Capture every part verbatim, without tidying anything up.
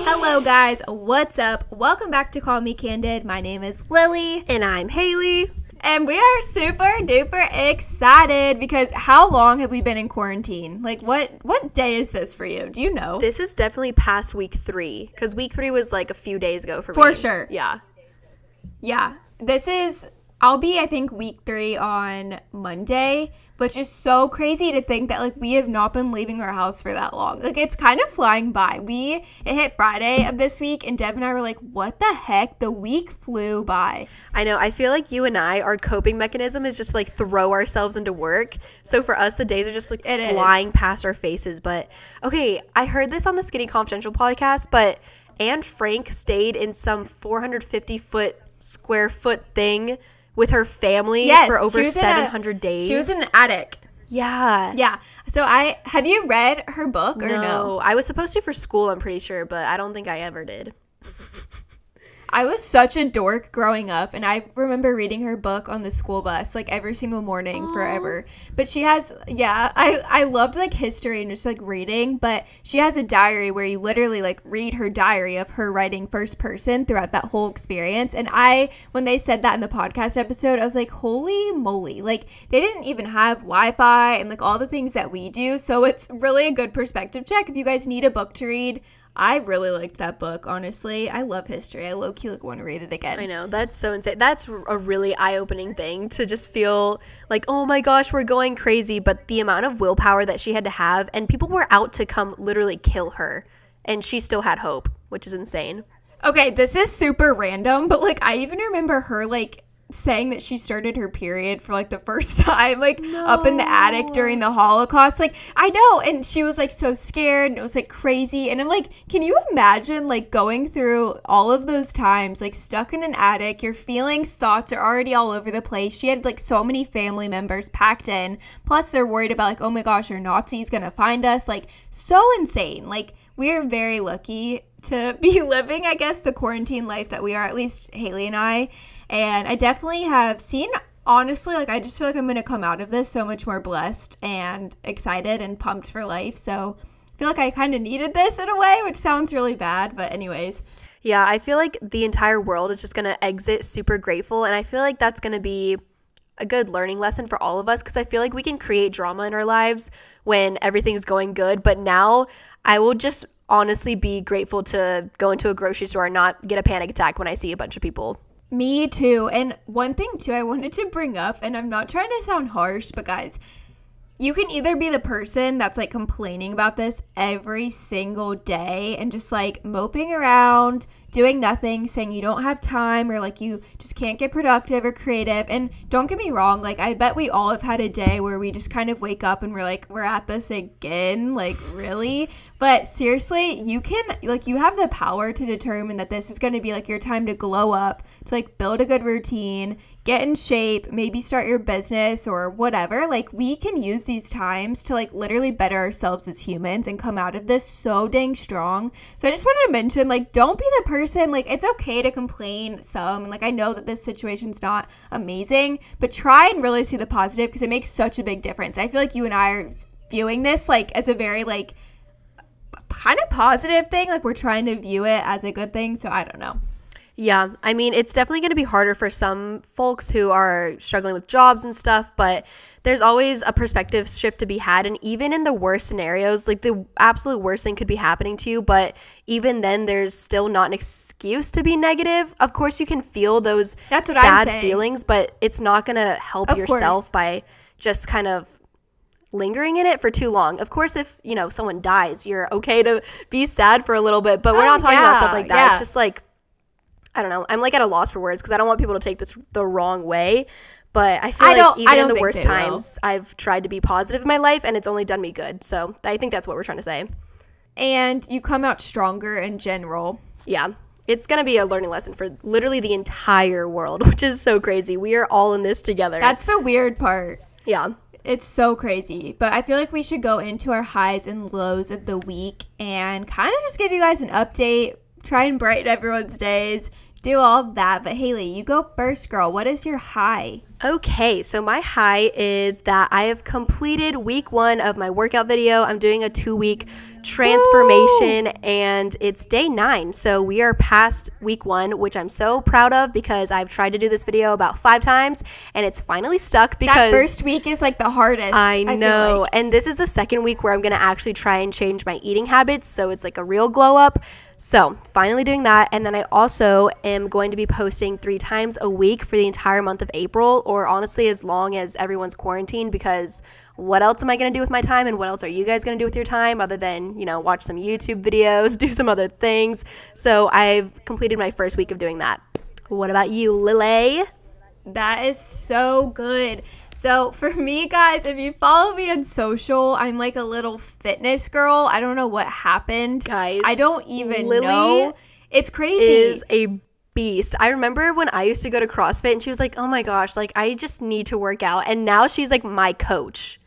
Hello guys, what's up? Welcome back to Call Me Candid. My name is Lily. And I'm Haley. And we are super duper excited because how long have we been in quarantine? Like what what day is this for you? Do you know? This is definitely past week three because week three was like a few days ago for me. For sure. Yeah. Yeah. This is, I'll be I think week three on Monday, which is so crazy to think that like we have not been leaving our house for that long. Like it's kind of flying by. We, it hit Friday of this week and Deb and I were like, what the heck? The week flew by. I know. I feel like you and I, our coping mechanism is just like throw ourselves into work. So for us, the days are just like It flying is. past our faces. But okay, I heard this on the Skinny Confidential podcast, but Anne Frank stayed in some four hundred fifty foot square foot thing with her family Yes, for she over was in seven a- hundred days. She was in an attic. Yeah. Yeah. So I, have you read her book or no? No, I was supposed to for school, I'm pretty sure, but I don't think I ever did. I was such a dork growing up, and I remember reading her book on the school bus, like, every single morning Aww. forever. But she has, yeah, I, I loved, like, history and just, like, reading, but she has a diary where you literally, like, read her diary of her writing first person throughout that whole experience. And I, when they said that in the podcast episode, I was like, holy moly. Like, they didn't even have Wi-Fi and, like, all the things that we do. So it's really a good perspective check if you guys need a book to read. I really liked that book, honestly. I love history. I low-key like, want to read it again. I know. That's so insane. That's a really eye-opening thing to just feel like, oh my gosh, we're going crazy. But the amount of willpower that she had to have, and people were out to come literally kill her, and she still had hope, which is insane. Okay, this is super random, but like I even remember her like saying that she started her period for like the first time like No. up in the attic during the Holocaust. Like I know, and she was like so scared and it was like crazy, and I'm like, can you imagine like going through all of those times like stuck in an attic? Your feelings, thoughts are already all over the place. She had like so many family members packed in, plus they're worried about like, oh my gosh, are Nazis gonna find us? Like so insane. Like we are very lucky to be living, I guess, the quarantine life that we are, at least Haley and I. And I definitely have seen, honestly, like I just feel like I'm going to come out of this so much more blessed and excited and pumped for life. So I feel like I kind of needed this in a way, which sounds really bad. But anyways. Yeah, I feel like the entire world is just going to exit super grateful. And I feel like that's going to be a good learning lesson for all of us, because I feel like we can create drama in our lives when everything's going good. But now I will just honestly be grateful to go into a grocery store and not get a panic attack when I see a bunch of people. Me too. And one thing too I wanted to bring up, and I'm not trying to sound harsh, but guys, you can either be the person that's like complaining about this every single day and just like moping around, doing nothing, saying you don't have time or like you just can't get productive or creative. And don't get me wrong, like I bet we all have had a day where we just kind of wake up and we're like, we're at this again, like really? But seriously, you can, like, you have the power to determine that this is going to be, like, your time to glow up, to, like, build a good routine, get in shape, maybe start your business or whatever. Like, we can use these times to, like, literally better ourselves as humans and come out of this so dang strong. So I just wanted to mention, like, don't be the person, like, it's okay to complain some. And, like, I know that this situation's not amazing, but try and really see the positive because it makes such a big difference. I feel like you and I are viewing this, like, as a very, like, kind of positive thing, like we're trying to view it as a good thing. So I don't know. Yeah, I mean, it's definitely going to be harder for some folks who are struggling with jobs and stuff, but there's always a perspective shift to be had. And even in the worst scenarios, like the absolute worst thing could be happening to you, but even then there's still not an excuse to be negative. Of course you can feel those That's what I'm sad saying. feelings, but it's not going to help Of yourself course. by just kind of lingering in it for too long. Of course, if you know someone dies, you're okay to be sad for a little bit, but we're Oh, not talking about stuff yeah, like that. yeah. It's just like, I don't know, I'm like at a loss for words because I don't want people to take this the wrong way, but I feel I like don't- I even in don't the think worst they will. times I've tried to be positive in my life and it's only done me good. So I think that's what we're trying to say. And you come out stronger in general. Yeah, it's gonna be a learning lesson for literally the entire world, which is so crazy. We are all in this together. That's the weird part. Yeah. It's so crazy. But I feel like we should go into our highs and lows of the week and kind of just give you guys an update, try and brighten everyone's days, do all of that. But Haley, you go first, girl. What is your high? Okay, so my high is that I have completed week one of my workout video. I'm doing a two-week transformation. Woo! And it's day nine. So we are past week one, which I'm so proud of because I've tried to do this video about five times and it's finally stuck because that first week is like the hardest. I know. I like. And this is the second week where I'm going to actually try and change my eating habits. So it's like a real glow up. So finally doing that. And then I also am going to be posting three times a week for the entire month of April, or honestly as long as everyone's quarantined, because what else am I going to do with my time, and what else are you guys going to do with your time other than, you know, watch some YouTube videos, do some other things. So I've completed my first week of doing that. What about you, Lily? That is so good. So for me, guys, if you follow me on social, I'm like a little fitness girl. I don't know what happened. Guys, I don't even Lily know. It's crazy. Is a beast. I remember when I used to go to CrossFit and she was like, oh my gosh, like I just need to work out. And now she's like my coach.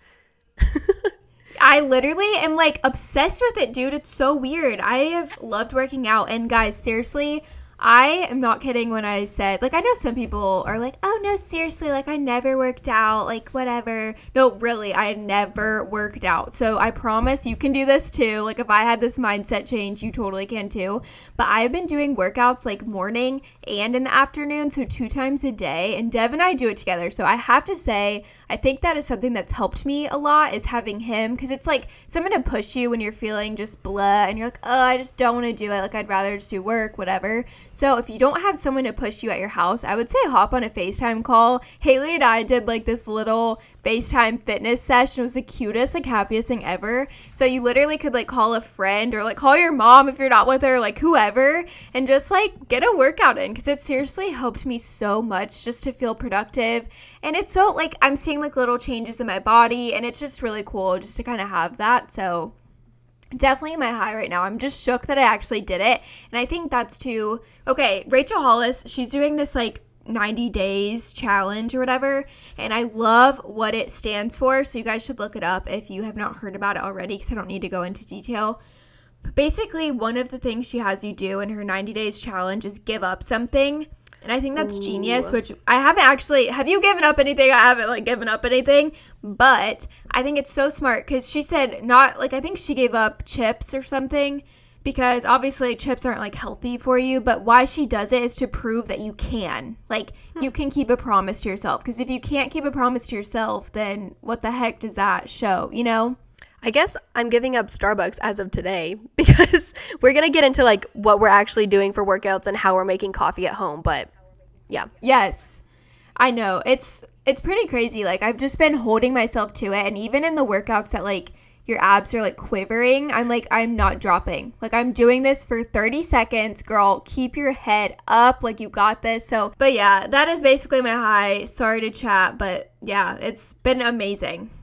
I literally am like obsessed with it, dude. It's so weird. I have loved working out. And guys, seriously, I am not kidding when I said, like, I know some people are like, oh, no, seriously, like, I never worked out, like, whatever. No, really, I never worked out. So I promise you can do this too. Like, if I had this mindset change, you totally can too. But I've been doing workouts, like, morning and in the afternoon, so two times a day. And Dev and I do it together. So I have to say, I think that is something that's helped me a lot, is having him, because it's like someone to push you when you're feeling just blah and you're like, oh, I just don't want to do it. Like, I'd rather just do work, whatever. So if you don't have someone to push you at your house, I would say hop on a FaceTime call. Haley and I did like this little FaceTime fitness session. It was the cutest, like happiest thing ever. So you literally could like call a friend or like call your mom if you're not with her, like whoever, and just like get a workout in, because it seriously helped me so much just to feel productive. And it's so like I'm seeing like little changes in my body, and it's just really cool just to kind of have that. So definitely my high right now. I'm just shook that I actually did it. And I think that's too, okay, Rachel Hollis, she's doing this like ninety days challenge or whatever, and I love what it stands for. So you guys should look it up if you have not heard about it already, because I don't need to go into detail. But basically, one of the things she has you do in her ninety days challenge is give up something. And I think that's Ooh. genius, which I haven't actually, have you given up anything? I haven't like given up anything, but I think it's so smart, because she said not like, I think she gave up chips or something, because obviously chips aren't like healthy for you, but why she does it is to prove that you can, like hmm. you can keep a promise to yourself, because if you can't keep a promise to yourself, then what the heck does that show, you know? I guess I'm giving up Starbucks as of today, because we're going to get into like what we're actually doing for workouts and how we're making coffee at home. But yeah. Yes, I know. It's it's pretty crazy. Like I've just been holding myself to it. And even in the workouts that like your abs are like quivering, I'm like, I'm not dropping. Like I'm doing this for thirty seconds. Girl, keep your head up. Like you got this. So, but yeah, that is basically my high. Sorry to chat, but yeah, it's been amazing.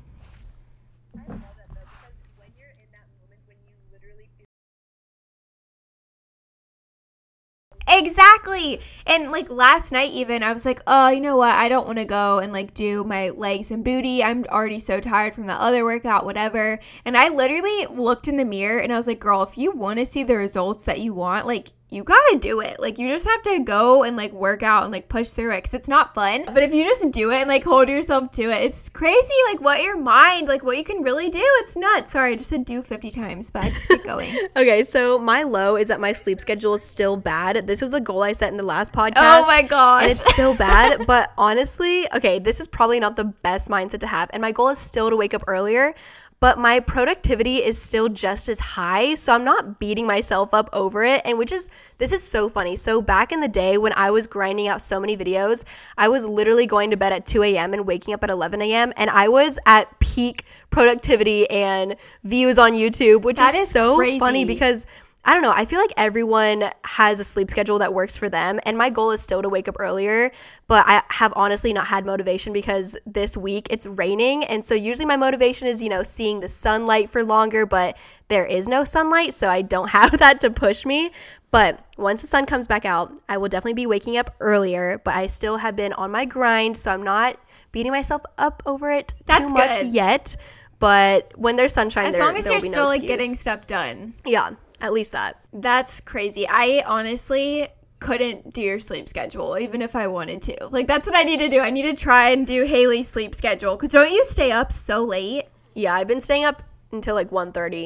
Exactly. And like last night even, I was like, oh, you know what? I don't want to go and like do my legs and booty. I'm already so tired from that other workout, whatever. And I literally looked in the mirror and I was like, girl, if you want to see the results that you want, like you gotta do it. Like you just have to go and like work out and like push through it, because it's not fun. But if you just do it and like hold yourself to it, it's crazy like what your mind, like what you can really do. It's nuts. Sorry, I just said do fifty times, but I just keep going. Okay, so my low is that my sleep schedule is still bad. This was the goal I set in the last podcast. Oh my gosh. And it's still bad. But honestly, okay, this is probably not the best mindset to have. And my goal is still to wake up earlier, but my productivity is still just as high, so I'm not beating myself up over it. And which is, this is so funny. So back in the day when I was grinding out so many videos, I was literally going to bed at two a.m. and waking up at eleven a.m. and I was at peak productivity and views on YouTube, which is, is so crazy. Funny, because I don't know, I feel like everyone has a sleep schedule that works for them, and my goal is still to wake up earlier, but I have honestly not had motivation because this week it's raining, and so usually my motivation is, you know, seeing the sunlight for longer, but there is no sunlight, so I don't have that to push me. But once the sun comes back out, I will definitely be waking up earlier, but I still have been on my grind, so I'm not beating myself up over it That's too much good. Yet, but when there's sunshine, as there, long as there you're will be still no like excuse. getting stuff done. Yeah. At least that. That's crazy. I honestly couldn't do your sleep schedule, even if I wanted to. Like, that's what I need to do. I need to try and do Haley's sleep schedule. Because don't you stay up so late? Yeah, I've been staying up until like one thirty.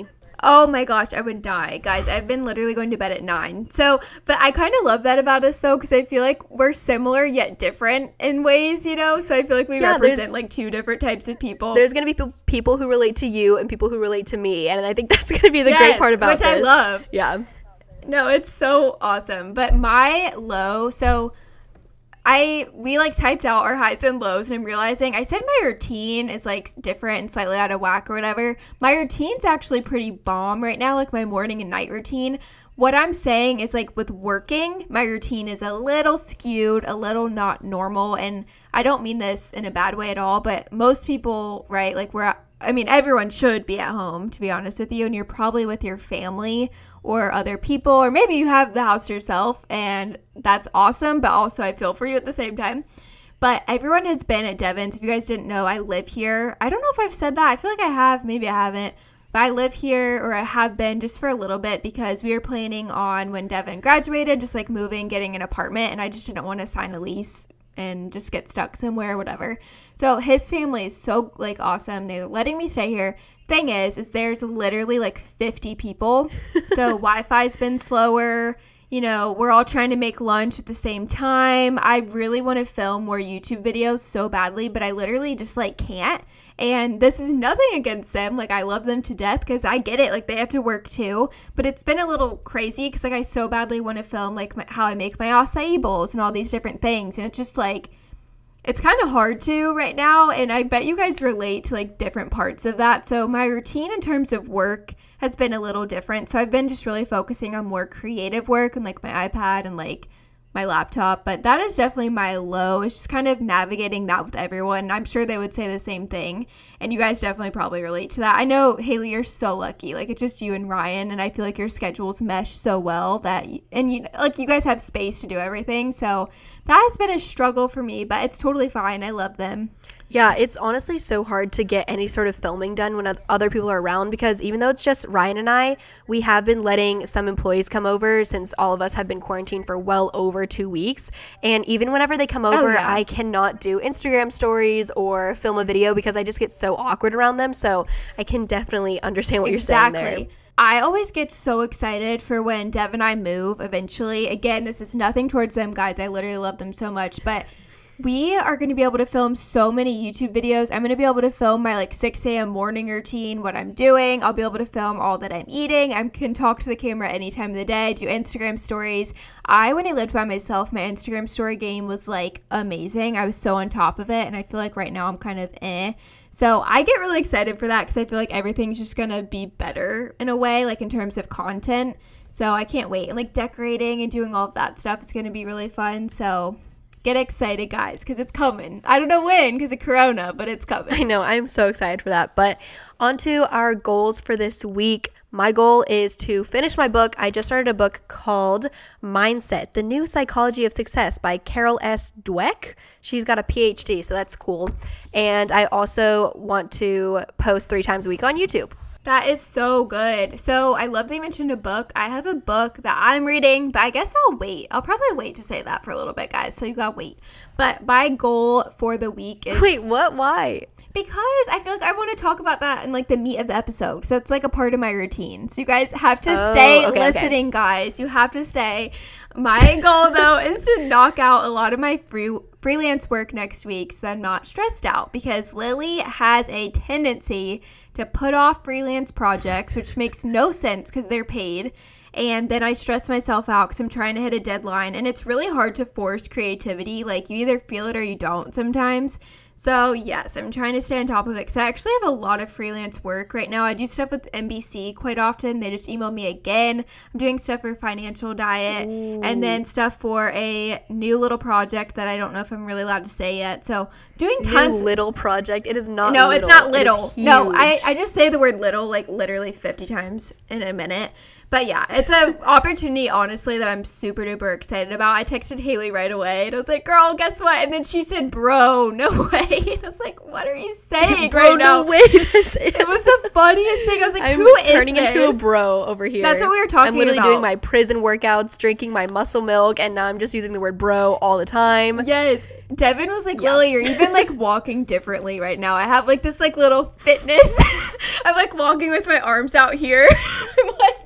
Oh my gosh, I would die. Guys, I've been literally going to bed at nine. So, but I kind of love that about us though, because I feel like we're similar yet different in ways, you know? So I feel like we Yeah, there's- represent like two different types of people. There's going to be pe- people who relate to you and people who relate to me. And I think that's going to be the Yes, great part about which this. I love. Yeah. No, it's so awesome. But my low, so I we like typed out our highs and lows, and I'm realizing I said my routine is like different and slightly out of whack or whatever. My routine's actually pretty bomb right now, like my morning and night routine. What I'm saying is like with working, my routine is a little skewed, a little not normal, and I don't mean this in a bad way at all, but most people, right, like we're I mean, everyone should be at home, to be honest with you, and you're probably with your family or other people, or maybe you have the house yourself, and that's awesome, but also I feel for you at the same time. But everyone has been at Devon's. If you guys didn't know, I live here. I don't know if I've said that. I feel like I have. Maybe I haven't. But I live here, or I have been just for a little bit, because we were planning on when Devon graduated, just like moving, getting an apartment, and I just didn't want to sign a lease and just get stuck somewhere or whatever. So his family is so like awesome. They're letting me stay here. Thing is, is there's literally like fifty people. So Wi-Fi's been slower. You know, we're all trying to make lunch at the same time. I really want to film more YouTube videos so badly, but I literally just like can't. And this is nothing against them. Like, I love them to death because I get it. Like, they have to work too. But it's been a little crazy because, like, I so badly want to film, like, my, how I make my acai bowls and all these different things. And it's just, like, it's kind of hard to right now. And I bet you guys relate to, like, different parts of that. So my routine in terms of work has been a little different. So I've been just really focusing on more creative work and, like, my iPad and, like, my laptop. But that is definitely my low. It's just kind of navigating that with everyone. I'm sure they would say the same thing, and you guys definitely probably relate to that. I know, Haley, you're so lucky. Like, it's just you and Ryan, and I feel like your schedules mesh so well that and you like you guys have space to do everything. So that has been a struggle for me, but it's totally fine. I love them. Yeah, it's honestly so hard to get any sort of filming done when other people are around, because even though it's just Ryan and I, we have been letting some employees come over since all of us have been quarantined for well over two weeks. And even whenever they come over, Oh, yeah. I cannot do Instagram stories or film a video because I just get so awkward around them. So I can definitely understand what Exactly. you're saying there. I always get so excited for when Dev and I move eventually. Again, this is nothing towards them, guys. I literally love them so much, but we are going to be able to film so many YouTube videos. I'm going to be able to film my like six a.m. morning routine, what I'm doing. I'll be able to film all that I'm eating. I can talk to the camera any time of the day, do Instagram stories. I, when I lived by myself, my Instagram story game was like amazing. I was so on top of it, and I feel like right now I'm kind of eh. So I get really excited for that because I feel like everything's just going to be better in a way, like in terms of content. So I can't wait. And like decorating and doing all of that stuff is going to be really fun. So get excited, guys, because it's coming. I don't know when because of Corona, but it's coming. I know. I'm so excited for that. But on to our goals for this week. My goal is to finish my book. I just started a book called Mindset, The New Psychology of Success by Carol S. Dweck. She's got a P H D, so that's cool. And I also want to post three times a week on YouTube. That is so good. So I love that you mentioned a book. I have a book that I'm reading, but I guess I'll wait. I'll probably wait to say that for a little bit, guys. So you gotta wait. But my goal for the week is... Wait, what? Why? Because I feel like I want to talk about that in like the meat of the episode. So it's like a part of my routine. So you guys have to Oh, stay okay, listening, okay. guys. You have to stay. My goal, though, is to knock out a lot of my free freelance work next week so that I'm not stressed out, because Lily has a tendency to put off freelance projects, which makes no sense because they're paid. And then I stress myself out because I'm trying to hit a deadline, and it's really hard to force creativity. Like, you either feel it or you don't sometimes. So, yes, I'm trying to stay on top of it because I actually have a lot of freelance work right now. I do stuff with N B C quite often. They just email me again. I'm doing stuff for Financial Diet. Ooh. And then stuff for a new little project that I don't know if I'm really allowed to say yet. So, doing tons. New little project. It is not No, little. it's not It is little. No, I, huge. I just say the word little like literally fifty times in a minute. But yeah, it's an opportunity, honestly, that I'm super duper excited about. I texted Haley right away, and I was like, girl, guess what? And then she said, bro, no way. way. And I was like, what are you saying bro, right now? No way. That's it. It was the funniest thing. I was like, I'm who is turning this? into a bro over here. That's what we were talking I'm literally about. doing my prison workouts, drinking my muscle milk, and now I'm just using the word bro all the time. Yes. Devin was like, Yeah. Lily, you're even like walking differently right now. I have like this like little fitness. I'm like walking with my arms out here. I'm like,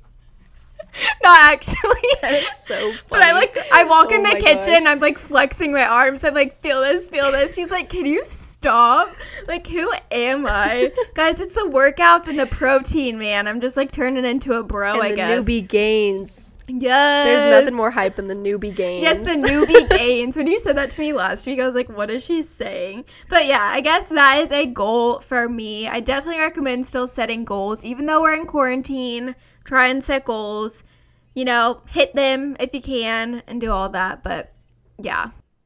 not actually. That is so funny. But I like, I walk Oh in the my kitchen, gosh. I'm like flexing my arms. I'm like, feel this, feel this. He's like, can you stop? Like, who am I? Guys, it's the workouts and the protein, man. I'm just like turning into a bro, and I the guess. newbie gains. Yes. There's nothing more hype than the newbie gains. Yes, the newbie gains. When you said that to me last week, I was like, what is she saying? But yeah, I guess that is a goal for me. I definitely recommend still setting goals. Even though we're in quarantine, try and set goals. You know, hit them if you can and do all that. But yeah.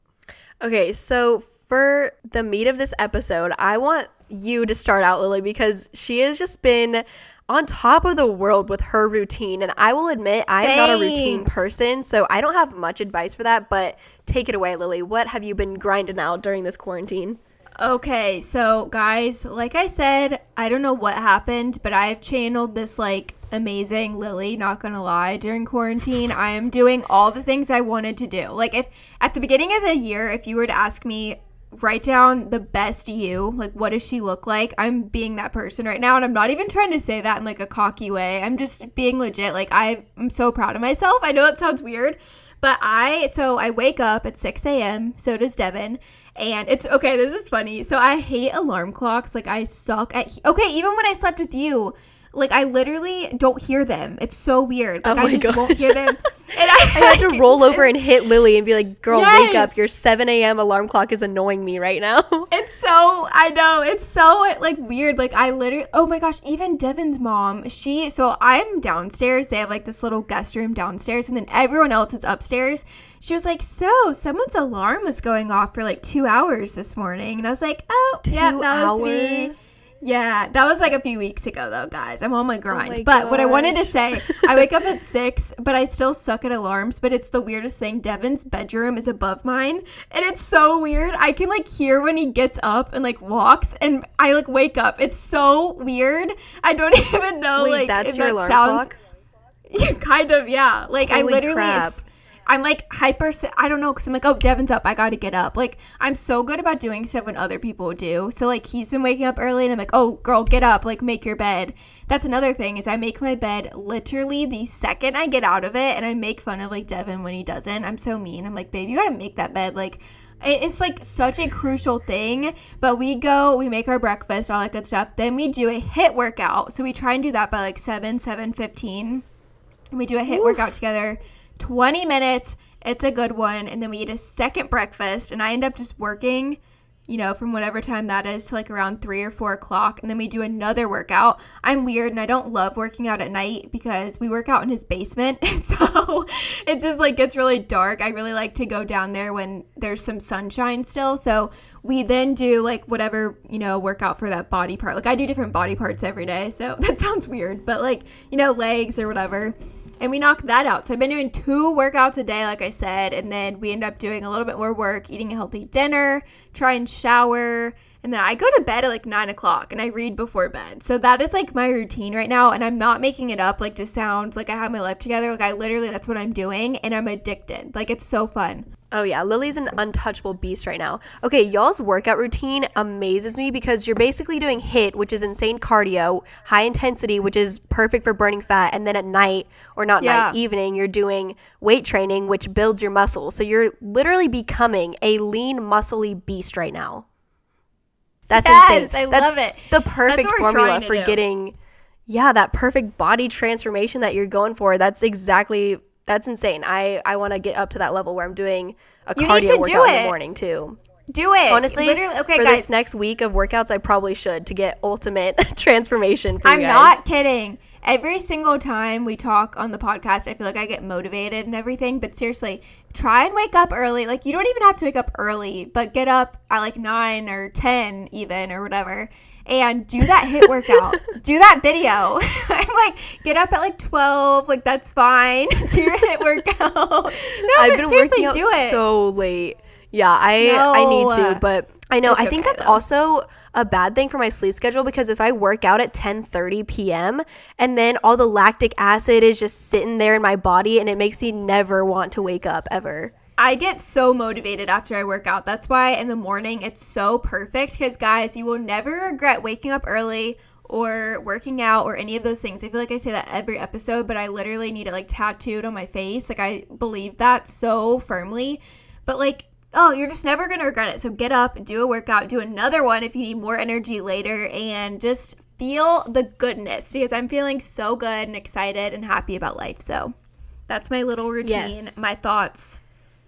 Okay, so for the meat of this episode, I want you to start out, Lily, because she has just been on top of the world with her routine. And I will admit, I am not a routine Thanks. person, so I don't have much advice for that. But take it away, Lily. What have you been grinding out during this quarantine? Okay, so guys, like I said, I don't know what happened, but I've channeled this like amazing Lily, not gonna lie, during quarantine. I am doing all the things I wanted to do. Like, if at the beginning of the year, if you were to ask me, write down the best you, like what does she look like, I'm being that person right now. And I'm not even trying to say that in like a cocky way. I'm just being legit. Like, I, I'm so proud of myself. I know it sounds weird, but I so I wake up at six a.m. So does Devin. And it's okay, this is funny. So I hate alarm clocks. Like, I suck at okay, even when I slept with you, like, I literally don't hear them. It's so weird. Like, Oh I my just gosh. won't hear them. And I, I had to roll over and hit Lily and be like, girl, wake up. Yes. Your seven a.m. alarm clock is annoying me right now. It's so, I know, it's so, like, weird. Like, I literally, oh my gosh, even Devin's mom, she, so I'm downstairs. They have, like, this little guest room downstairs, and then everyone else is upstairs. She was like, so, someone's alarm was going off for, like, two hours this morning. And I was like, oh, yeah, Two that was hours? me. Yeah, that was like a few weeks ago though, guys. I'm on my grind. my but what I wanted to gosh. say, I wake up at six, but I still suck at alarms. But it's the weirdest thing. Devin's bedroom is above mine, and it's so weird. I can like hear when he gets up and like walks, and I like wake up. It's so weird. I don't even know. Wait, like that's if your that alarm sounds, clock? Yeah, kind of, yeah. Like, I Holy literally, crap. it's, I'm like hyper, I don't know, because I'm like, oh, Devin's up, I gotta get up. Like, I'm so good about doing stuff when other people do. So, like, he's been waking up early, and I'm like, oh, girl, get up, like, make your bed. That's another thing, is I make my bed literally the second I get out of it, and I make fun of, like, Devin when he doesn't. I'm so mean. I'm like, babe, you gotta make that bed. Like, it's like such a crucial thing. But we go, we make our breakfast, all that good stuff. Then we do a HIIT workout. So we try and do that by like seven, seven fifteen. And we do a HIIT Oof. workout together, twenty minutes. It's a good one. And then we eat a second breakfast. And I end up just working, you know, from whatever time that is to like around three or four o'clock. And then we do another workout. I'm weird and I don't love working out at night because we work out in his basement. So it just like gets really dark. I really like to go down there when there's some sunshine still. So we then do like whatever, you know, workout for that body part. Like I do different body parts every day. So that sounds weird, but like, you know, legs or whatever. And we knock that out. So I've been doing two workouts a day, like I said. And then we end up doing a little bit more work, eating a healthy dinner, try and shower. And then I go to bed at like nine o'clock and I read before bed. So that is like my routine right now. And I'm not making it up like to sound like I have my life together. Like I literally, that's what I'm doing. And I'm addicted. Like it's so fun. Oh yeah, Lily's an untouchable beast right now. Okay, y'all's workout routine amazes me because you're basically doing HIIT, which is insane cardio, high intensity, which is perfect for burning fat, and then at night, or not Yeah. night, evening, you're doing weight training, which builds your muscle. So you're literally becoming a lean, muscly beast right now. That's Yes, insane. I That's love it. the perfect what we're formula trying to for do. getting, yeah, that perfect body transformation that you're going for. That's exactly, that's insane. I, I want to get up to that level where I'm doing a You need cardio to do workout in the it. morning too. Do it. Honestly, Literally, okay, for guys. this next week of workouts, I probably should to get ultimate transformation for I'm you guys. not kidding. Every single time we talk on the podcast, I feel like I get motivated and everything. But seriously, try and wake up early. Like, you don't even have to wake up early, but get up at like nine or ten even or whatever. And do that HIIT workout. Do that video. I'm like, get up at like twelve. Like, that's fine. Do your HIIT workout. No, I've but been seriously, working out do it. so late. Yeah, I I need No. to, but I know. It's I think okay, that's though. also a bad thing for my sleep schedule because if I work out at ten thirty p.m. and then all the lactic acid is just sitting there in my body and it makes me never want to wake up ever. I get so motivated after I work out. That's why in the morning it's so perfect because, guys, you will never regret waking up early or working out or any of those things. I feel like I say that every episode, but I literally need it like tattooed on my face. Like I believe that so firmly. But like, oh, you're just never going to regret it. So get up, do a workout, do another one if you need more energy later, and just feel the goodness because I'm feeling so good and excited and happy about life. So that's my little routine, Yes. my thoughts.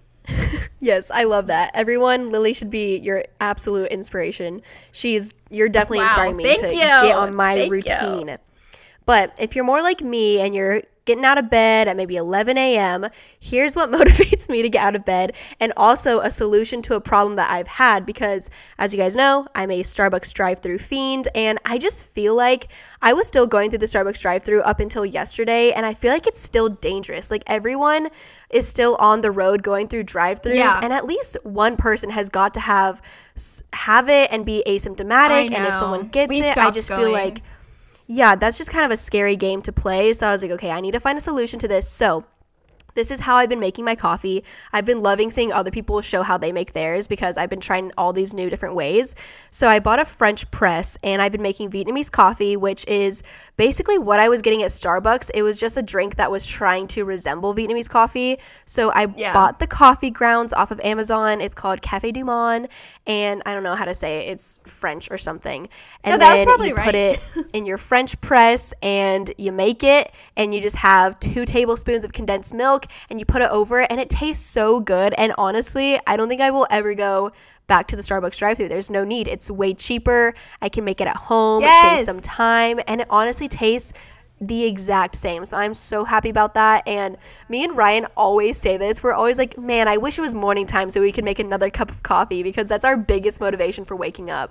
Yes, I love that. Everyone, Lily should be your absolute inspiration. She's you're definitely Wow, inspiring me thank to you. get on my Thank routine. you. But if you're more like me and you're getting out of bed at maybe eleven a.m., here's what motivates me to get out of bed and also a solution to a problem that I've had because, as you guys know, I'm a Starbucks drive-through fiend and I just feel like I was still going through the Starbucks drive-through up until yesterday and I feel like it's still dangerous. Like everyone is still on the road going through drive-throughs Yeah. and at least one person has got to have have it and be asymptomatic, I and if know. someone gets We it, I stopped just going. feel like yeah, that's just kind of a scary game to play. So I was like, okay, I need to find a solution to this. So this is how I've been making my coffee. I've been loving seeing other people show how they make theirs because I've been trying all these new different ways. So I bought a French press and I've been making Vietnamese coffee, which is basically what I was getting at Starbucks. It was just a drink that was trying to resemble Vietnamese coffee. So I Yeah. bought the coffee grounds off of Amazon. It's called Café du Monde, and I don't know how to say it. It's French or something. And No, that was then probably you right. put it in your French press and you make it, and you just have two tablespoons of condensed milk and you put it over it, and it tastes so good. And honestly, I don't think I will ever go back to the Starbucks drive-thru. There's no need. It's way cheaper. I can make it at home, Yes. save some time, and it honestly tastes the exact same. So I'm so happy about that. And me and Ryan always say this. We're always like, man, I wish it was morning time so we could make another cup of coffee because that's our biggest motivation for waking up.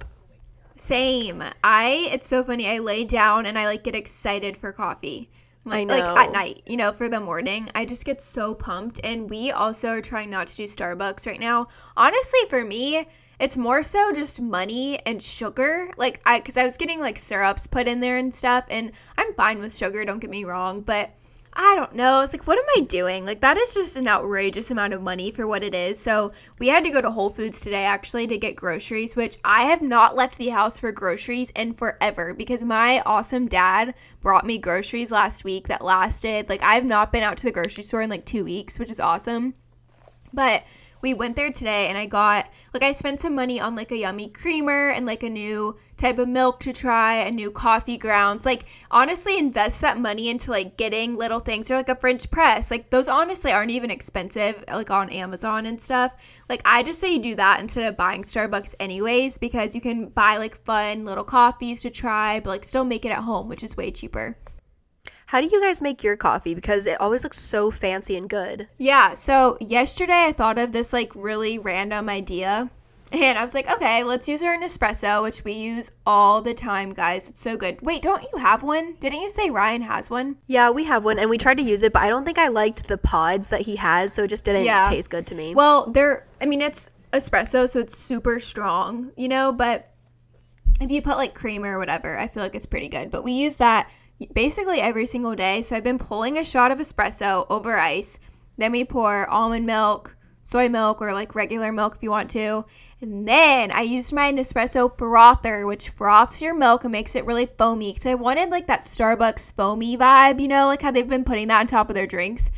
Same. I it's so funny. I lay down and I like get excited for coffee. I Like, know. like at night, you know, for the morning. I just get so pumped. And we also are trying not to do Starbucks right now. Honestly, for me, it's more so just money and sugar. Like I cuz I was getting like syrups put in there and stuff, and I'm fine with sugar, don't get me wrong, but I don't know. It's like, what am I doing? Like, that is just an outrageous amount of money for what it is. So we had to go to Whole Foods today, actually, to get groceries, which I have not left the house for groceries in forever because my awesome dad brought me groceries last week that lasted. Like, I have not been out to the grocery store in like two weeks, which is awesome. But we went there today and I got, like, I spent some money on like a yummy creamer and like a new type of milk to try, a new coffee grounds. Like, honestly, invest that money into like getting little things, or like a French press. Like, those honestly aren't even expensive, like on Amazon and stuff. Like, I just say you do that instead of buying Starbucks anyways, because you can buy like fun little coffees to try, but like still make it at home, which is way cheaper. How do you guys make your coffee? Because it always looks so fancy and good. Yeah, so yesterday I thought of this like really random idea, and I was like, okay, let's use our Nespresso, which we use all the time, guys. It's so good. Wait, don't you have one? Didn't you say Ryan has one? Yeah, we have one and we tried to use it, but I don't think I liked the pods that he has, so it just didn't Yeah. taste good to me. Well, they're, I mean, it's espresso, so it's super strong, you know, but if you put like creamer or whatever, I feel like it's pretty good. But we use that basically every single day. So I've been pulling a shot of espresso over ice. Then we pour almond milk, soy milk, or like regular milk if you want to. And then I used my Nespresso frother, which froths your milk and makes it really foamy. Because I wanted like that Starbucks foamy vibe, you know, like how they've been putting that on top of their drinks.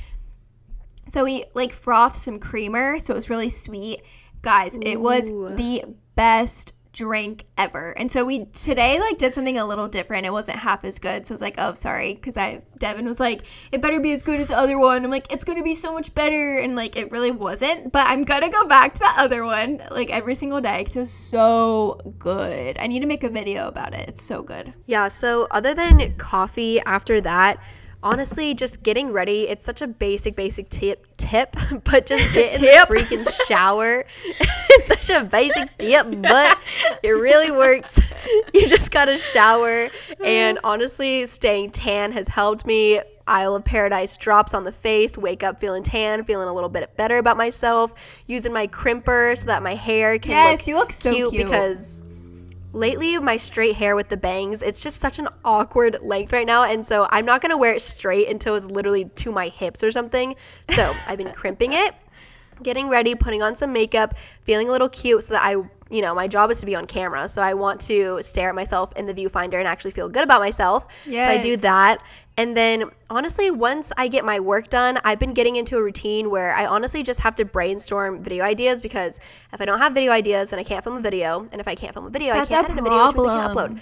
So we like frothed some creamer, so it was really sweet. Guys, it was Ooh. the best drink ever. And so we today like did something a little different. It wasn't half as good, so I was like, oh, sorry, because I Devin was like, it better be as good as the other one. I'm like, it's gonna be so much better, and like it really wasn't. But I'm gonna go back to the other one like every single day because it was so good. I need to make a video about it. It's so good. Yeah, so other than coffee after that, honestly, just getting ready, it's such a basic, basic tip, tip but just get in Tip. the freaking shower. It's such a basic tip, but it really works. You just gotta shower, and honestly, staying tan has helped me. Isle of Paradise drops on the face, wake up feeling tan, feeling a little bit better about myself, using my crimper so that my hair can yes, look, you look so cute, cute because lately my straight hair with the bangs, it's just such an awkward length right now, and so I'm not going to wear it straight until it's literally to my hips or something. So I've been crimping it, getting ready, putting on some makeup, feeling a little cute so that I, you know, my job is to be on camera. So I want to stare at myself in the viewfinder and actually feel good about myself. Yes. So I do that. And then honestly, once I get my work done, I've been getting into a routine where I honestly just have to brainstorm video ideas, because if I don't have video ideas, then I can't film a video. And if I can't film a video, That's I can't a edit a video, which means I can't problem. upload.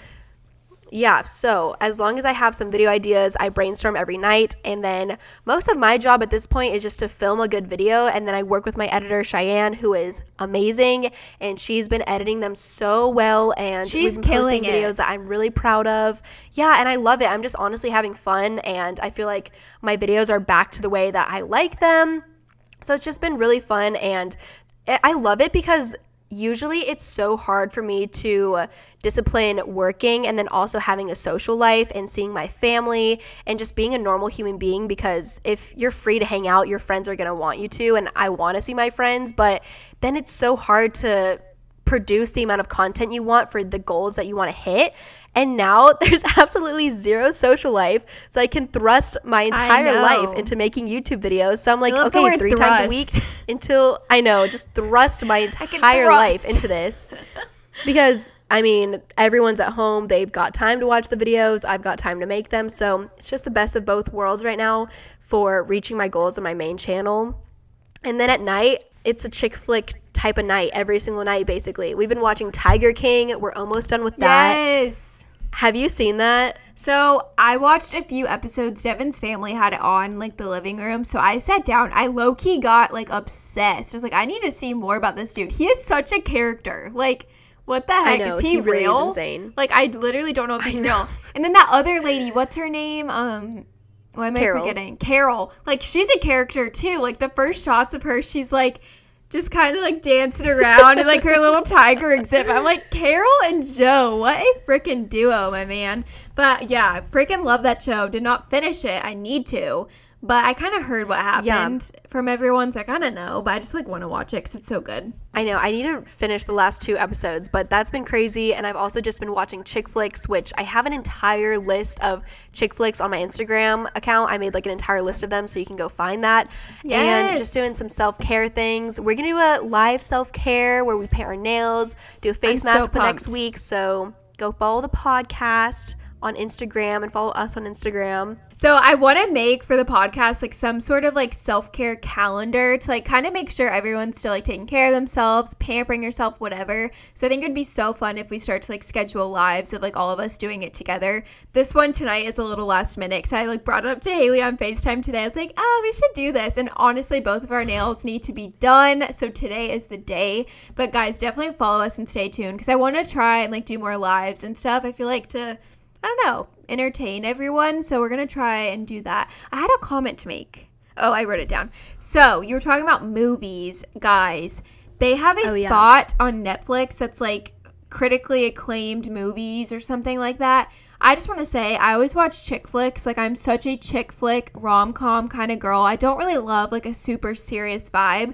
Yeah, so as long as I have some video ideas, I brainstorm every night, and then most of my job at this point is just to film a good video, and then I work with my editor, Cheyenne, who is amazing, and she's been editing them so well, and She's we've been killing posting videos it. that I'm really proud of. Yeah, and I love it. I'm just honestly having fun, and I feel like my videos are back to the way that I like them. So it's just been really fun, and I I love it because usually it's so hard for me to discipline working and then also having a social life and seeing my family and just being a normal human being, because if you're free to hang out, your friends are going to want you to, and I want to see my friends, but then it's so hard to produce the amount of content you want for the goals that you want to hit. And now there's absolutely zero social life, so I can thrust my entire know. life into making YouTube videos. So I'm like, I love the okay, word three times a thrust. week until I know, just thrust my can entire life thrust. into this. Because I mean, everyone's at home, they've got time to watch the videos, I've got time to make them, so it's just the best of both worlds right now for reaching my goals on my main channel. And then at night, it's a chick flick type of night every single night, basically. We've been watching Tiger King. We're almost done with that. Yes. Have you seen that? So I watched a few episodes. Devin's family had it on, like, the living room. So I sat down. I low-key got, like, obsessed. I was like, I need to see more about this dude. He is such a character. Like, what the heck? know, is he, he really is real? insane. Like, I literally don't know if he's I real. know. And then that other lady, what's her name? Um, why am I Carol. forgetting? Carol. Like, she's a character, too. Like, the first shots of her, she's, like, just kind of, like, dancing around in, like, her little tiger exhibit. I'm like, Carol and Joe, what a freaking duo, my man. But, yeah, I freaking love that show. Did not finish it. I need to. But I kind of heard what happened yeah. from everyone, so I kind of know. But I just, like, want to watch it because it's so good. I know. I need to finish the last two episodes, but that's been crazy. And I've also just been watching chick flicks, which I have an entire list of chick flicks on my Instagram account. I made, like, an entire list of them, so you can go find that. Yes. And just doing some self-care things. We're going to do a live self-care where we paint our nails, do a face I'm so mask the next pumped. week. So go follow the podcast on Instagram and follow us on Instagram. So I want to make for the podcast like some sort of like self-care calendar to like kind of make sure everyone's still like taking care of themselves, pampering yourself, whatever. So I think it'd be so fun if we start to like schedule lives of like all of us doing it together. This one tonight is a little last minute because I like brought it up to Haley on FaceTime today. I was like, oh, we should do this. And honestly, both of our nails need to be done. So today is the day. But guys, definitely follow us and stay tuned because I want to try and like do more lives and stuff. I feel like to I don't know, entertain everyone. So we're going to try and do that. I had a comment to make. Oh, I wrote it down. So you were talking about movies, guys. They have a Oh, yeah. spot on Netflix that's like critically acclaimed movies or something like that. I just want to say I always watch chick flicks. Like I'm such a chick flick rom-com kind of girl. I don't really love like a super serious vibe,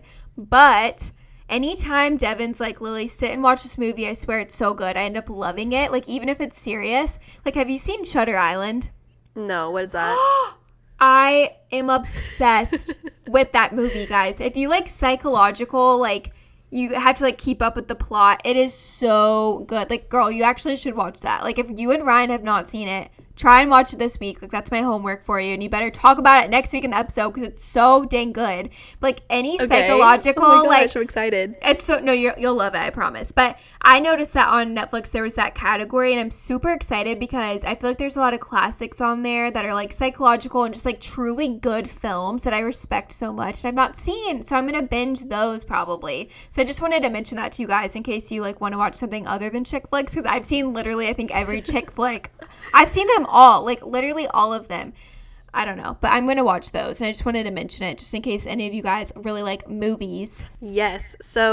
but anytime Devin's like, Lily, sit and watch this movie, I swear it's so good. I end up loving it. Like, even if it's serious. Like, have you seen Shutter Island? No, what is that? I am obsessed with that movie, guys. If you like psychological, like, you have to like keep up with the plot. It is so good. Like, girl, you actually should watch that. Like, if you and Ryan have not seen it, try and watch it this week. Like, that's my homework for you. And you better talk about it next week in the episode because it's so dang good. Like, any Okay. psychological, Oh my like, gosh, I'm excited. it's so, no, you're, you'll love it, I promise. But I noticed that on Netflix there was that category, and I'm super excited because I feel like there's a lot of classics on there that are, like, psychological and just, like, truly good films that I respect so much and I've not seen. So I'm going to binge those probably. So I just wanted to mention that to you guys in case you, like, want to watch something other than chick flicks because I've seen literally, I think, every chick flick. I've seen them all, like, literally all of them. I don't know, but I'm going to watch those, and I just wanted to mention it just in case any of you guys really like movies. Yes. So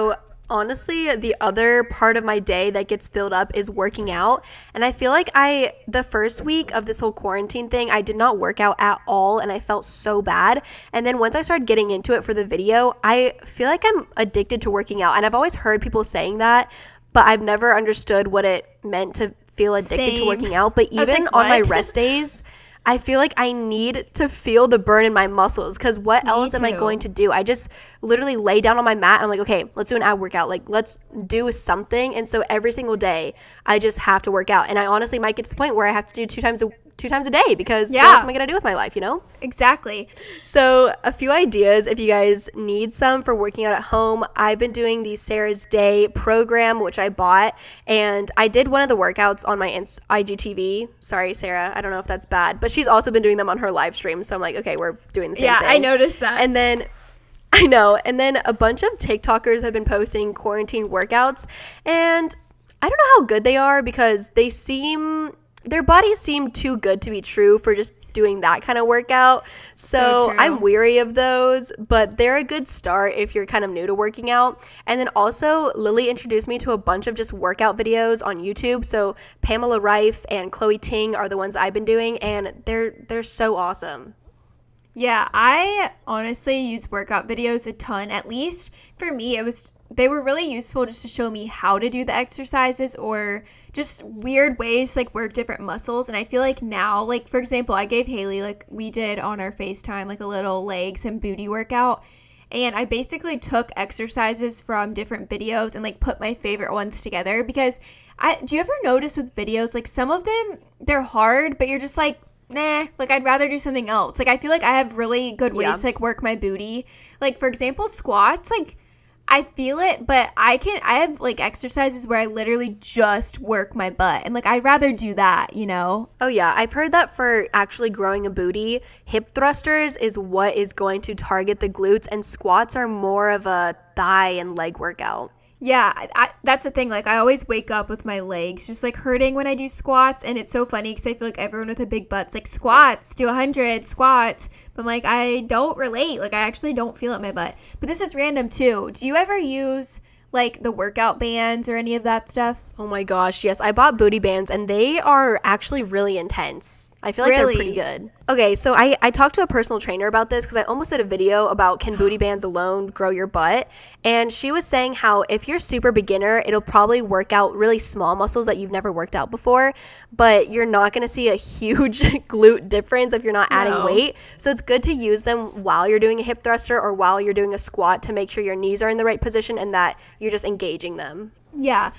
honestly, the other part of my day that gets filled up is working out. And I feel like I, the first week of this whole quarantine thing, I did not work out at all and I felt so bad. And then once I started getting into it for the video, I feel like I'm addicted to working out. And I've always heard people saying that, but I've never understood what it meant to feel addicted Same. to working out. But even like, on my what? rest days, I feel like I need to feel the burn in my muscles, because what Me else am I too. going to do? I just literally lay down on my mat and I'm like, okay, let's do an ab workout. Like, let's do something. And so every single day I just have to work out. And I honestly might get to the point where I have to do two times a two times a day, because Yeah. what else am I going to do with my life, you know? Exactly. So a few ideas if you guys need some for working out at home. I've been doing the Sarah's Day program, which I bought, and I did one of the workouts on my Inst- I G T V. Sorry, Sarah. I don't know if that's bad, but she's also been doing them on her live stream. So I'm like, okay, we're doing the same Yeah, thing. I noticed that. And then I know. And then a bunch of TikTokers have been posting quarantine workouts, and I don't know how good they are, because they seem, their bodies seem too good to be true for just doing that kind of workout. So, So true. I'm weary of those, but they're a good start if you're kind of new to working out. And then also Lily introduced me to a bunch of just workout videos on YouTube. So Pamela Rife and Chloe Ting are the ones I've been doing, and they're they're so awesome. Yeah, I honestly use workout videos a ton. At least for me, it was they were really useful just to show me how to do the exercises, or just weird ways to like work different muscles. And I feel like now, like for example, I gave Haley, like we did on our FaceTime, like a little legs and booty workout. And I basically took exercises from different videos and like put my favorite ones together, because I do you ever notice with videos, like some of them, they're hard, but you're just like, nah, like I'd rather do something else. Like I feel like I have really good ways Yeah. to like work my booty. Like for example, squats, like I feel it, but I can I have like exercises where I literally just work my butt, and like I'd rather do that, you know? Oh yeah, I've heard that for actually growing a booty, hip thrusters is what is going to target the glutes, and squats are more of a thigh and leg workout. Yeah, I, I, that's the thing. Like, I always wake up with my legs just like hurting when I do squats, and it's so funny because I feel like everyone with a big butt's like, squats, do one hundred squats. But I'm like, I don't relate. Like, I actually don't feel it in my butt. But this is random too. Do you ever use like the workout bands or any of that stuff? Oh my gosh, yes, I bought booty bands, and they are actually really intense. I feel like Really? they're pretty good. Okay, so I, I talked to a personal trainer about this, because I almost did a video about can booty bands alone grow your butt, and she was saying how if you're super beginner, it'll probably work out really small muscles that you've never worked out before, but you're not going to see a huge glute difference if you're not adding No. weight. So it's good to use them while you're doing a hip thruster or while you're doing a squat, to make sure your knees are in the right position and that you're just engaging them. Yeah.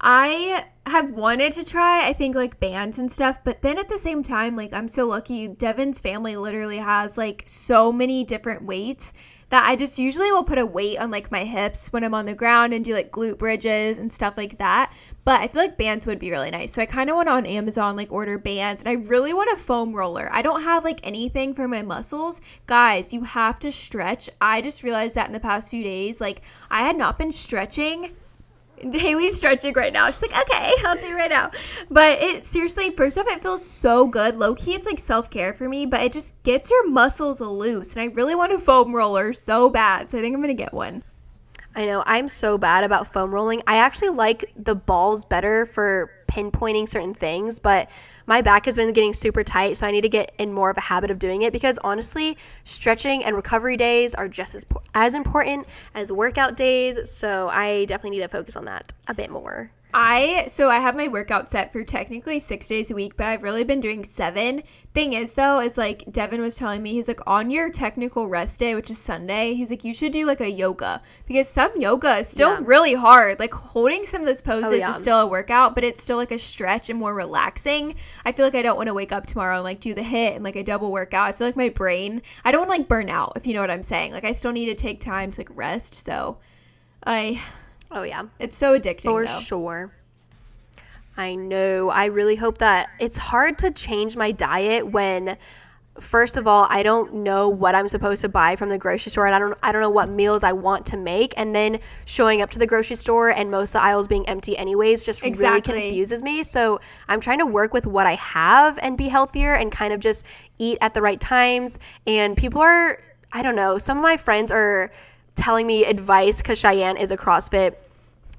I have wanted to try, I think, like bands and stuff, but then at the same time, like I'm so lucky. Devin's family literally has like so many different weights that I just usually will put a weight on like my hips when I'm on the ground and do like glute bridges and stuff like that. But I feel like bands would be really nice. So I kind of went on Amazon, like order bands, and I really want a foam roller. I don't have like anything for my muscles. Guys, you have to stretch. I just realized that in the past few days, like I had not been stretching. Haley's stretching right now. She's like, okay, I'll do it right now. But it seriously, first off, it feels so good. Low key, it's like self-care for me, but it just gets your muscles loose. And I really want a foam roller so bad. So I think I'm going to get one. I know, I'm so bad about foam rolling. I actually like the balls better for pinpointing certain things, but my back has been getting super tight, so I need to get in more of a habit of doing it, because honestly, stretching and recovery days are just as, as important as workout days, so I definitely need to focus on that a bit more. I so I have my workout set for technically six days a week, but I've really been doing seven. Thing is though, is like Devin was telling me, he's like, on your technical rest day, which is Sunday, he's like, you should do like a yoga, because some yoga is still Yeah. really hard. Like holding some of those poses Oh, yeah. is still a workout, but it's still like a stretch and more relaxing. I feel like I don't want to wake up tomorrow and like do the hit and like a double workout. I feel like my brain, I don't want to like burn out, if you know what I'm saying. Like I still need to take time to like rest. So I. Oh yeah, It's so addicting, for though. sure. I know. I really hope that it's hard to change my diet when, first of all, I don't know what I'm supposed to buy from the grocery store, and I don't I don't know what meals I want to make, and then showing up to the grocery store and most of the aisles being empty anyways just Exactly. really confuses me. So I'm trying to work with what I have and be healthier and kind of just eat at the right times. And people are, I don't know, some of my friends are telling me advice, because Cheyenne is a CrossFit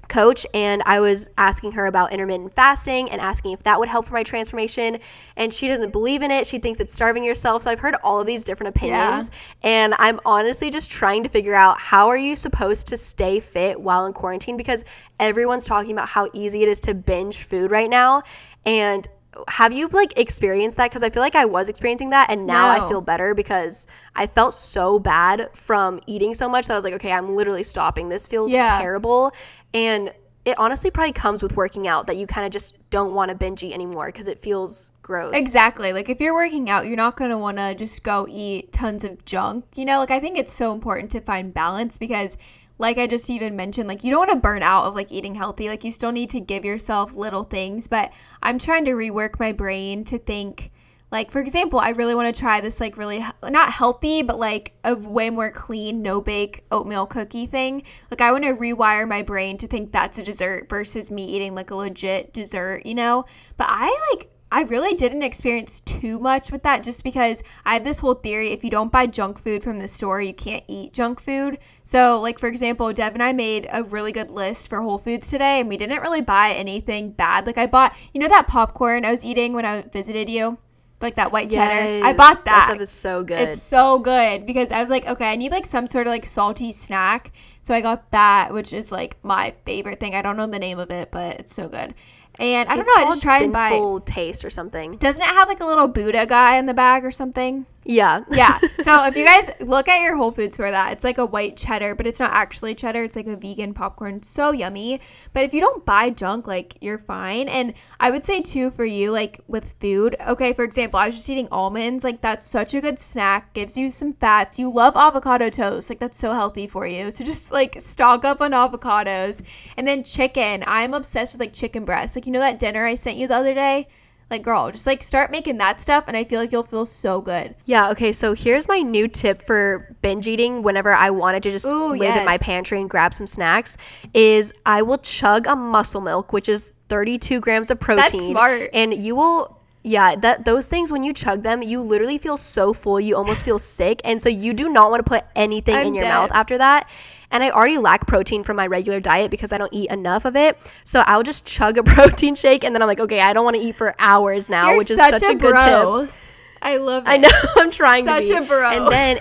coach, and I was asking her about intermittent fasting and asking if that would help for my transformation, and she doesn't believe in it. She thinks it's starving yourself. So I've heard all of these different opinions, yeah. and I'm honestly just trying to figure out, how are you supposed to stay fit while in quarantine, because everyone's talking about how easy it is to binge food right now. And have you like experienced that? Because I feel like I was experiencing that, and now no. I feel better, because I felt so bad from eating so much that I was like, okay, I'm literally stopping. This feels yeah. terrible. And it honestly probably comes with working out, that you kind of just don't want to binge eat anymore because it feels gross. Exactly. Like if you're working out, you're not going to want to just go eat tons of junk. You know, like I think it's so important to find balance, because like I just even mentioned, like you don't want to burn out of like eating healthy. Like you still need to give yourself little things. But I'm trying to rework my brain to think, like, for example, I really want to try this like really, not healthy, but like a way more clean, no bake oatmeal cookie thing. Like I want to rewire my brain to think that's a dessert versus me eating like a legit dessert, you know? But I like, I really didn't experience too much with that, just because I have this whole theory, if you don't buy junk food from the store, you can't eat junk food. So like, for example, Dev and I made a really good list for Whole Foods today, and we didn't really buy anything bad. Like I bought, you know, that popcorn I was eating when I visited you? Like that white cheddar. Yes, I bought that. That stuff is so good. It's so good, because I was like, okay, I need like some sort of like salty snack. So I got that, which is like my favorite thing. I don't know the name of it, but it's so good. And I don't it's know, I just try and buy. Sinful Taste or something. Doesn't it have like a little Buddha guy in the bag or something? Yeah. Yeah. So if you guys look at your Whole Foods for that, it's like a white cheddar, but it's not actually cheddar. It's like a vegan popcorn. So yummy. But if you don't buy junk, like you're fine. And I would say too, for you, like with food, okay, for example, I was just eating almonds. Like that's such a good snack. Gives you some fats. You love avocado toast. Like that's so healthy for you. So just like stock up on avocados. And then chicken. I'm obsessed with like chicken breast. Like, you know that dinner I sent you the other day? Like, girl, just like start making that stuff, and I feel like you'll feel so good. Yeah, okay, so here's my new tip for binge eating whenever I wanted to just Ooh, live yes. in my pantry and grab some snacks, is I will chug a Muscle Milk, which is thirty-two grams of protein. That's smart. And you will, yeah, that those things, when you chug them, you literally feel so full, you almost feel sick, and so you do not want to put anything I'm in your dead. mouth after that. And I already lack protein from my regular diet because I don't eat enough of it. So I'll just chug a protein shake, and then I'm like, okay, I don't want to eat for hours now, You're which is such, such a, a good bro. tip. I love it. I know, I'm trying such to be. Such a bro. And then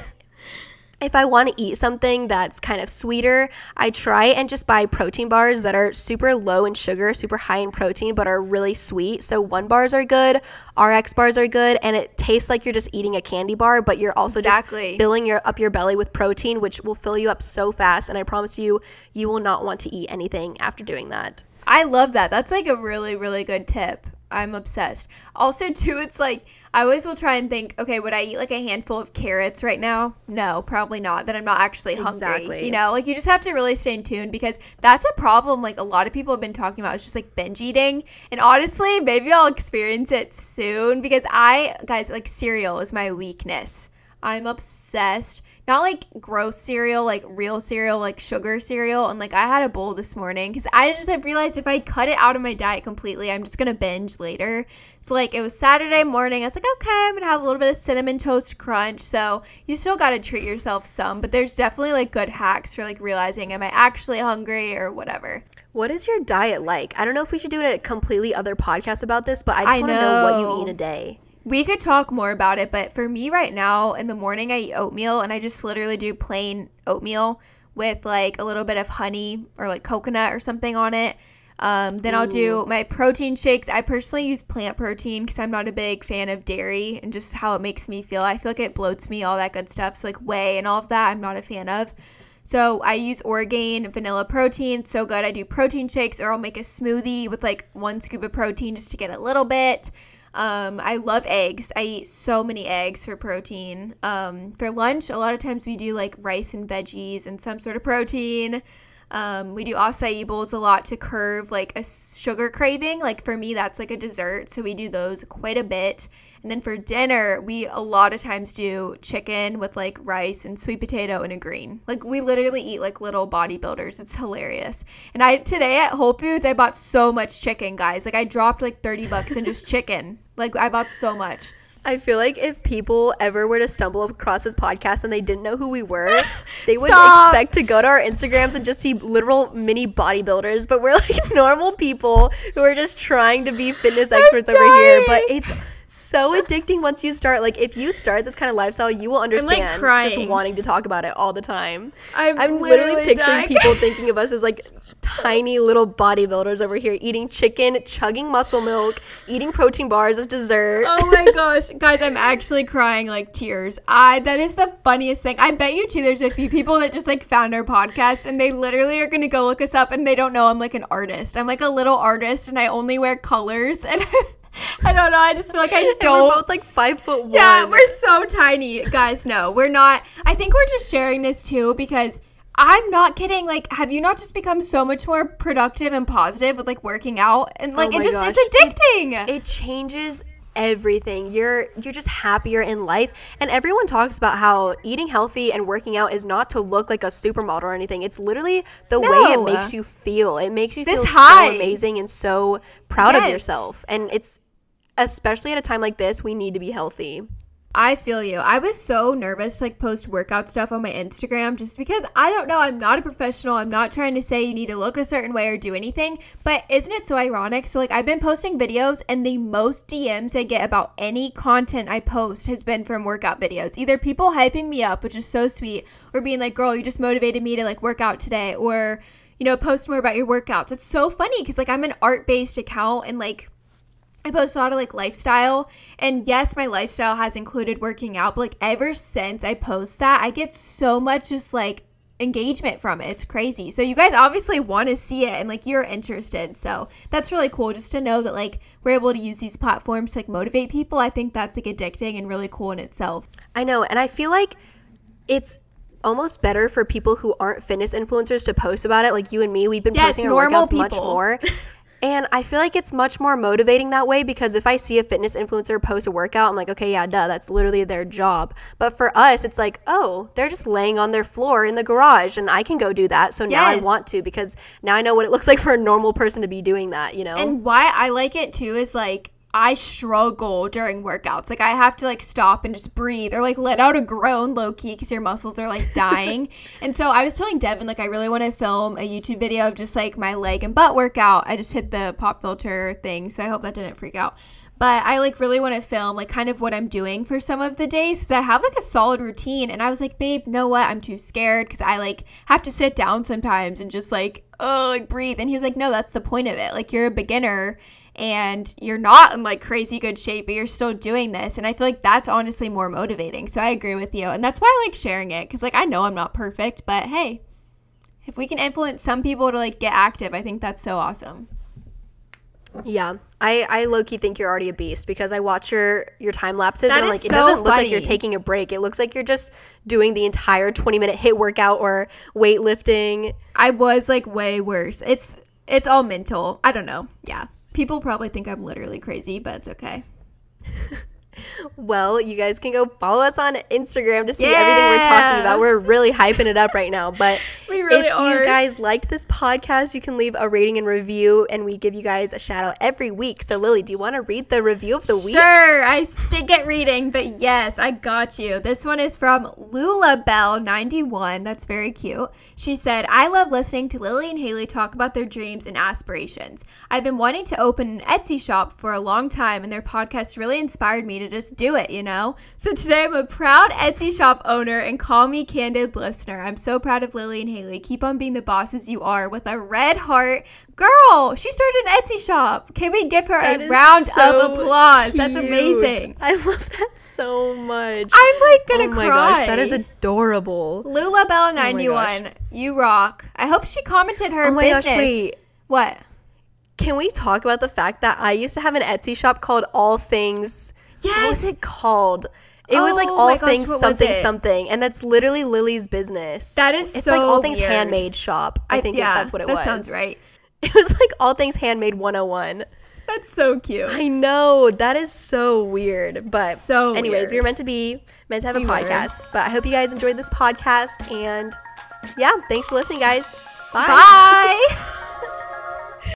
if I want to eat something that's kind of sweeter, I try and just buy protein bars that are super low in sugar, super high in protein, but are really sweet. So One bars are good, R X bars are good, and it tastes like you're just eating a candy bar, but you're also exactly. just filling your up your belly with protein, which will fill you up so fast. And I promise you, you will not want to eat anything after doing that. I love that. That's like a really, really good tip. I'm obsessed. Also, too, it's like I always will try and think, okay, would I eat like a handful of carrots right now? No, probably not. Then I'm not actually hungry. Exactly. You know, like you just have to really stay in tune, because that's a problem like a lot of people have been talking about. It's just like binge eating. And honestly, maybe I'll experience it soon, because I, guys, like cereal is my weakness. I'm obsessed. Not like gross cereal, like real cereal, like sugar cereal. And like I had a bowl this morning because I just have realized if I cut it out of my diet completely, I'm just going to binge later. So like it was Saturday morning. I was like, okay, I'm going to have a little bit of Cinnamon Toast Crunch. So you still got to treat yourself some. But there's definitely like good hacks for like realizing, am I actually hungry or whatever. What is your diet like? I don't know if we should do a completely other podcast about this, but I just want to know what you eat in a day. We could talk more about it, but for me right now, in the morning I eat oatmeal, and I just literally do plain oatmeal with like a little bit of honey or like coconut or something on it. Um, then Ooh. I'll do my protein shakes. I personally use plant protein because I'm not a big fan of dairy and just how it makes me feel. I feel like it bloats me, all that good stuff. So like whey and all of that, I'm not a fan of. So I use Orgain vanilla protein. It's so good. I do protein shakes, or I'll make a smoothie with like one scoop of protein just to get a little bit. Um, I love eggs. I eat so many eggs for protein. Um, for lunch, a lot of times we do like rice and veggies and some sort of protein. Um, we do acai bowls a lot to curve like a sugar craving. Like for me, that's like a dessert. So we do those quite a bit. And then for dinner, we a lot of times do chicken with like rice and sweet potato and a green. Like we literally eat like little bodybuilders. It's hilarious. And I today at Whole Foods, I bought so much chicken, guys. Like I dropped like thirty bucks in just chicken. Like I bought so much. I feel like if people ever were to stumble across this podcast and they didn't know who we were, they would Stop. expect to go to our Instagrams and just see literal mini bodybuilders. But we're like normal people who are just trying to be fitness experts over here. But it's so addicting once you start. Like, if you start this kind of lifestyle, you will understand just wanting to talk about it all the time. I'm, I'm literally, literally picturing dying. people thinking of us as like tiny little bodybuilders over here eating chicken, chugging muscle milk, eating protein bars as dessert. Oh my gosh, guys, I'm actually crying like tears. I that is the funniest thing. I bet you too there's a few people that just like found our podcast and they literally are gonna go look us up and they don't know I'm like an artist. I'm like a little artist and I only wear colors and I don't know. I just feel like I don't. And we're both like five foot one. Yeah, we're so tiny, guys. No, we're not. I think we're just sharing this too because I'm not kidding. Like, have you not just become so much more productive and positive with like working out and like oh it just gosh. it's addicting. It's, it changes everything. You're you're just happier in life, and everyone talks about how eating healthy and working out is not to look like a supermodel or anything. It's literally the no. way it makes you feel. It makes you this feel high. so amazing and so proud yes. of yourself. And it's especially at a time like this, we need to be healthy. I feel you. I was so nervous to like post workout stuff on my Instagram just because I don't know. I'm not a professional. I'm not trying to say you need to look a certain way or do anything. But isn't it so ironic? So like I've been posting videos and the most D Ms I get about any content I post has been from workout videos. Either people hyping me up, which is so sweet, or being like, girl, you just motivated me to like work out today, or, you know, post more about your workouts. It's so funny because like I'm an art-based account and like I post a lot of like lifestyle, and yes, my lifestyle has included working out, but like ever since I post that, I get so much just like engagement from it. It's crazy. So you guys obviously want to see it and like you're interested. So that's really cool just to know that like we're able to use these platforms to like motivate people. I think that's like addicting and really cool in itself. I know, and I feel like it's almost better for people who aren't fitness influencers to post about it. Like you and me, we've been yes, posting our workouts people. much more. And I feel like it's much more motivating that way because if I see a fitness influencer post a workout, I'm like, okay, yeah, duh, that's literally their job. But for us, it's like, oh, they're just laying on their floor in the garage and I can go do that. So now yes. I want to because now I know what it looks like for a normal person to be doing that, you know? And why I like it too is like, I struggle during workouts. Like I have to like stop and just breathe or like let out a groan low key because your muscles are like dying. And so I was telling Devin like I really want to film a YouTube video of just like my leg and butt workout. I just hit the pop filter thing, so I hope that didn't freak out. But I like really want to film like kind of what I'm doing for some of the days because I have like a solid routine. And I was like, babe, know what? I'm too scared because I like have to sit down sometimes and just like, oh, like breathe. And he's like, no, that's the point of it. Like you're a beginner and you're not in like crazy good shape, but you're still doing this. And I feel like that's honestly more motivating. So I agree with you. And that's why I like sharing it because like I know I'm not perfect, but hey, if we can influence some people to like get active, I think that's so awesome. Yeah, I, I low-key think you're already a beast because I watch your, your time lapses that and like so it doesn't look funny. like you're taking a break. It looks like you're just doing the entire twenty minute HIIT workout or weightlifting. I was like way worse. It's it's all mental. I don't know. Yeah. People probably think I'm literally crazy, but it's okay. Well, you guys can go follow us on Instagram to see yeah. everything we're talking about. We're really hyping it up right now. But we really if are. you guys liked this podcast, you can leave a rating and review, and we give you guys a shout out every week. So, Lily, do you want to read the review of the week? Sure. I stick at reading, but yes, I got you. This one is from Lulabelle ninety-one. That's very cute. She said, I love listening to Lily and Haley talk about their dreams and aspirations. I've been wanting to open an Etsy shop for a long time, and their podcast really inspired me to just do it, you know? So today I'm a proud Etsy shop owner and call me candid listener. I'm so proud of Lily and Haley. Keep on being the bosses you are with a red heart. Girl, she started an Etsy shop. Can we give her that a round so of applause? Cute. That's amazing. I love that so much. I'm like gonna oh my cry. Gosh, that is adorable. Lulabelle ninety-one, oh you rock. I hope she commented her oh my business. Gosh, wait. What? Can we talk about the fact that I used to have an Etsy shop called All Things... Yes. What was it called? It oh was like All gosh, Things something something, and that's literally Lily's business. That is it's so like All Things weird. Handmade Shop. I, I think yeah, it, that's what it that was. That sounds right. It was like All Things Handmade one oh one. That's so cute. I know. That is so weird. But so anyways, weird. we were meant to be meant to have we a podcast. Were. But I hope you guys enjoyed this podcast, and yeah, thanks for listening, guys. Bye. Bye.